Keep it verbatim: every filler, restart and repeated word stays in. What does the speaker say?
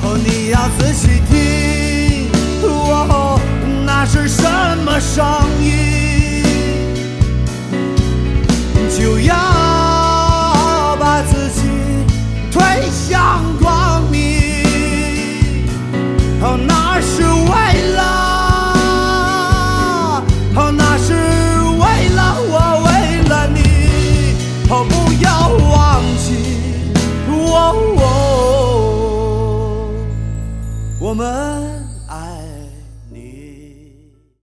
哦，你要仔细听，哦，那是什么声音？就要把自己推向光明，哦，那是为